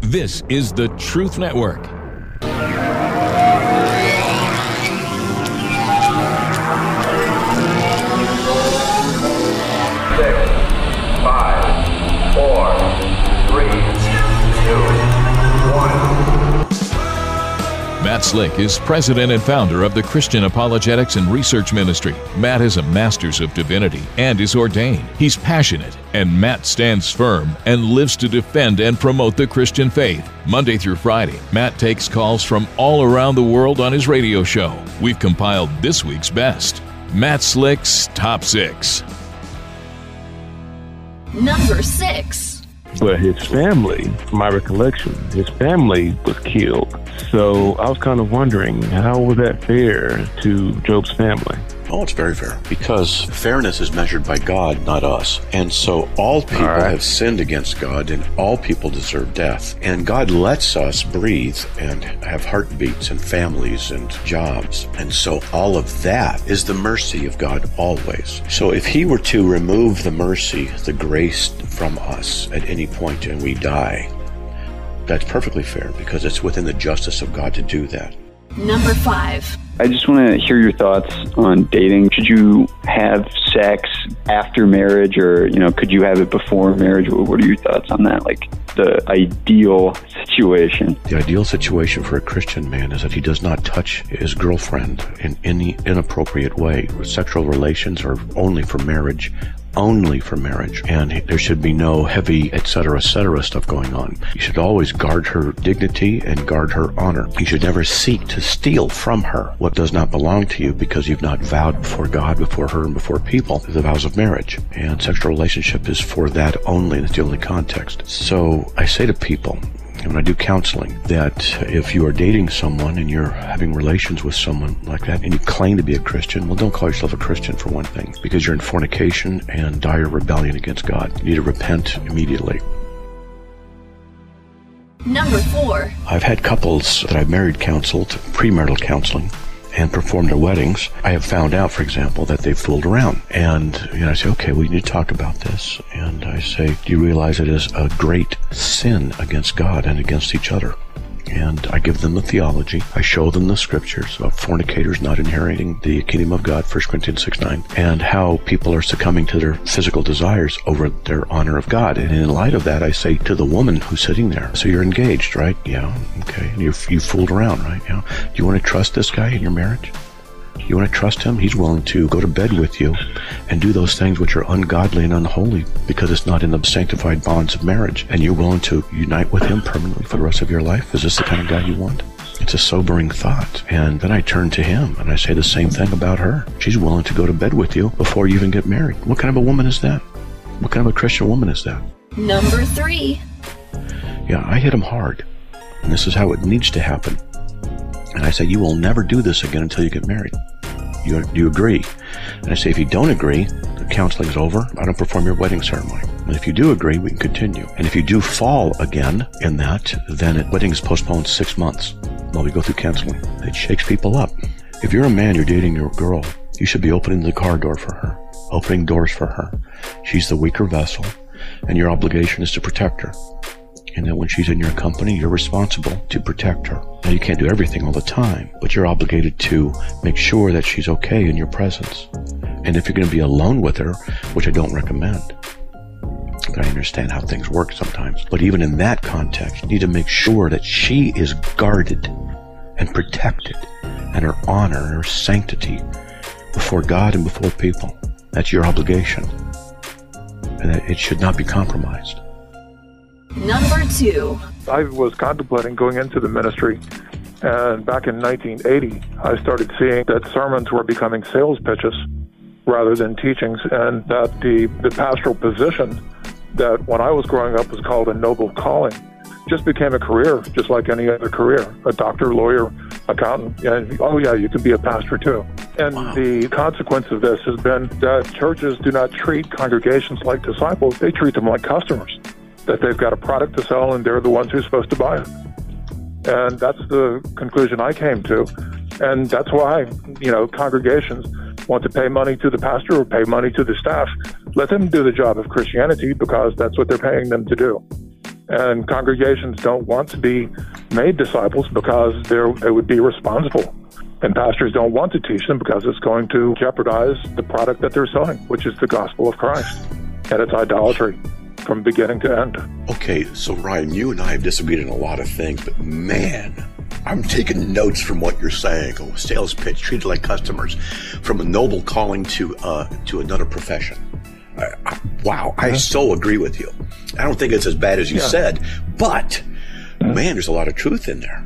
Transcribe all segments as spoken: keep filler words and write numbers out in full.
This is the Truth Network. Six, five, four, three, two, one. Matt Slick is president and founder of the Christian Apologetics and Research Ministry. Matt is a master's of divinity and is ordained. He's passionate, and Matt stands firm and lives to defend and promote the Christian faith. Monday through Friday, Matt takes calls from all around the world on his radio show. We've compiled this week's best. Matt Slick's Top Six. Number six. But his family, my recollection, his family was killed. So I was kind of wondering, how was that fair to Job's family? Oh, it's very fair, because fairness is measured by God, not us. And so all people all right. have sinned against God, and all people deserve death. And God lets us breathe and have heartbeats and families and jobs. And so all of that is the mercy of God always. So if he were to remove the mercy, the grace from us at any point and we die, that's perfectly fair, because it's within the justice of God to do that. Number five. I just want to hear your thoughts on dating. Should you have sex after marriage, or, you know, could you have it before marriage? What are your thoughts on that? Like, the ideal situation. The ideal situation for a Christian man is that he does not touch his girlfriend in any inappropriate way. Sexual relations are only for marriage. Only for marriage, and there should be no heavy et cetera et cetera stuff going on. You should always guard her dignity and guard her honor. You should never seek to steal from her what does not belong to you, because you've not vowed before God, before her, and before people the vows of marriage. And sexual relationship is for that only. That's the only context. So I say to people, when I do counseling, that if you are dating someone and you're having relations with someone like that and you claim to be a Christian, well, don't call yourself a Christian, for one thing, because you're in fornication and dire rebellion against God. You need to repent immediately. Number four. I've had couples that I've married counseled, premarital counseling, and performed their weddings. I have found out, for example, that they've fooled around. And you know, I say, okay, we need to talk about this. And I say, do you realize it is a great sin against God and against each other? And I give them the theology. I show them the scriptures about fornicators not inheriting the kingdom of God, First Corinthians six nine, and how people are succumbing to their physical desires over their honor of God. And in light of that, I say to the woman who's sitting there, so you're engaged, right? Yeah, okay. And you you fooled around, right? Yeah. Do you want to trust this guy in your marriage? You want to trust him? He's willing to go to bed with you and do those things which are ungodly and unholy, because it's not in the sanctified bonds of marriage. And you're willing to unite with him permanently for the rest of your life? Is this the kind of guy you want? It's a sobering thought. And then I turn to him and I say the same thing about her. She's willing to go to bed with you before you even get married. What kind of a woman is that? What kind of a Christian woman is that? Number three. Yeah, I hit him hard. And this is how it needs to happen. And I say, you will never do this again until you get married. You, do you agree? And I say, if you don't agree, the counseling is over. I don't perform your wedding ceremony. And if you do agree, we can continue. And if you do fall again in that, then the wedding is postponed six months while we go through counseling. It shakes people up. If you're a man, you're dating your girl, you should be opening the car door for her, opening doors for her. She's the weaker vessel, and your obligation is to protect her. And that when she's in your company, you're responsible to protect her. Now, you can't do everything all the time, but you're obligated to make sure that she's okay in your presence. And if you're going to be alone with her, which I don't recommend, but I understand how things work sometimes, but even in that context, you need to make sure that she is guarded and protected, and her honor and her sanctity before God and before people. That's your obligation. And that it should not be compromised. Number two. I was contemplating going into the ministry, and back in nineteen eighty, I started seeing that sermons were becoming sales pitches rather than teachings, and that the, the pastoral position that when I was growing up was called a noble calling just became a career, just like any other career, a doctor, lawyer, accountant, and oh yeah, you can be a pastor too. And wow. The consequence of this has been that churches do not treat congregations like disciples, they treat them like customers. That they've got a product to sell and they're the ones who are supposed to buy it. And that's the conclusion I came to. And that's why, you know, congregations want to pay money to the pastor or pay money to the staff. Let them do the job of Christianity, because that's what they're paying them to do. And congregations don't want to be made disciples because they're, they would be responsible. And pastors don't want to teach them because it's going to jeopardize the product that they're selling, which is the gospel of Christ. And it's idolatry from beginning to end. Okay, so Ryan, you and I have disagreed on a lot of things, but man, I'm taking notes from what you're saying. Oh, sales pitch, treated like customers, from a noble calling to uh, to another profession. I, I, wow, I so agree with you. I don't think it's as bad as you yeah. said, but man, there's a lot of truth in there.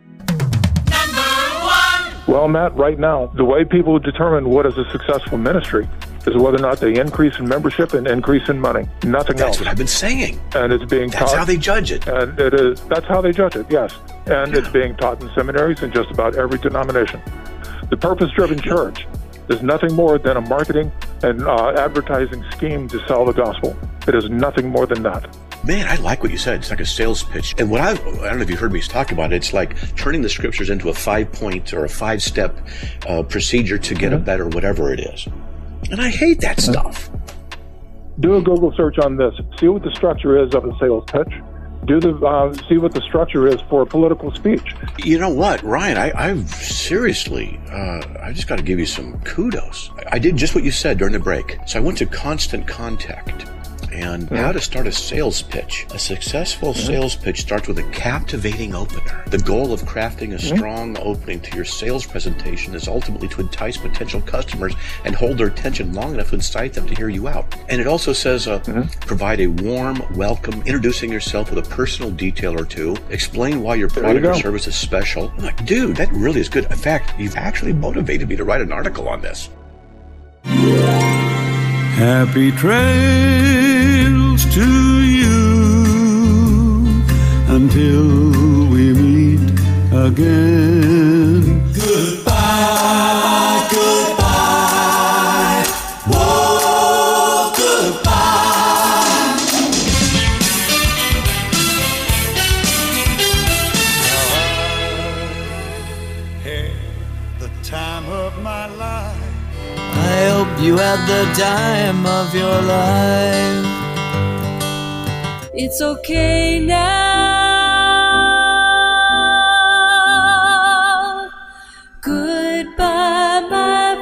Well, Matt, right now, the way people determine what is a successful ministry is whether or not they increase in membership and increase in money. Nothing that's else. That's what I've been saying. And it's being that's taught. That's how they judge it. And it is. That's how they judge it, yes. And yeah. it's being taught in seminaries in just about every denomination. The purpose-driven church is nothing more than a marketing and uh, advertising scheme to sell the gospel. It is nothing more than that. Man, I like what you said. It's like a sales pitch. And what I, I don't know if you heard me talk about it, it's like turning the scriptures into a five-point or a five-step uh, procedure to get mm-hmm. a better whatever it is. And I hate that mm-hmm. stuff. Do a Google search on this. See what the structure is of a sales pitch. Do the uh, see what the structure is for a political speech. You know what, Ryan? I, I seriously, uh, I just got to give you some kudos. I did just what you said during the break. So I went to Constant Contact and mm-hmm. how to start a sales pitch. A successful mm-hmm. sales pitch starts with a captivating opener. The goal of crafting a mm-hmm. strong opening to your sales presentation is ultimately to entice potential customers and hold their attention long enough to incite them to hear you out. And it also says uh, mm-hmm. provide a warm welcome, introducing yourself with a personal detail or two, explain why your product you or service is special. I'm like, dude, that really is good. In fact, you've actually motivated me to write an article on this. Happy trails to you until we meet again. Goodbye, goodbye, whoa, goodbye. Hey, the time of my life. I hope you had the time of your life. It's okay now. Goodbye, my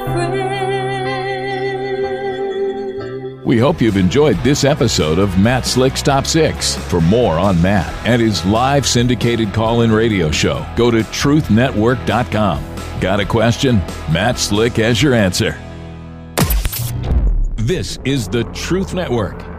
friend. We hope you've enjoyed this episode of Matt Slick's Top six. For more on Matt and his live syndicated call-in radio show, go to truth network dot com. Got a question? Matt Slick has your answer. This is the Truth Network.